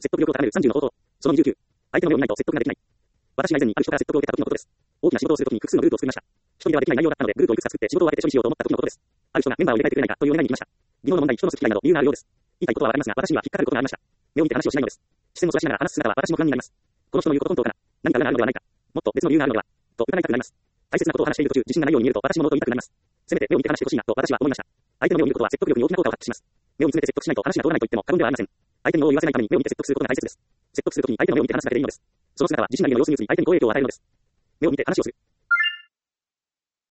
説得力を高める30の方法。その29。相手の目を見ないと説得ができない。私が以前にある人から説得を受けた時のことです。大きな仕事をする時に複数のグループを作りました。一人ではできない内容だったので、グループをいくつか作って仕事を分けて処理しようと思った時のことです。ある人がメンバーを入れ替えてくれないかというお願いに来ました。技能の問題、人の好き嫌いなど理由があるようです。言いたいことはわかりますが、私には引っかかることがありました。目を見て話をしないのです。視線をそらしながら話す姿は私も不安になります。この人の言うこと本当かな。何か裏があるのではないか。もっと別の理由があるのでは。と疑いたくなります。大切なことを話している途中、自信がないように見えると私もノーと言いたくなります。せめて目を見て話してほしいなと私は思いました。相手の目を見ることは説得力に大きな効果を発揮します。目を見つめて説得しないと話が通らないと言っても過言ではありません。相手に物を言わせないために目を見て説得することが大切です。説得するときに相手の目を見て話すだけでいいのです。その姿は自身なりの様子に移り相手に好影響を与えるのです。目を見て話をする。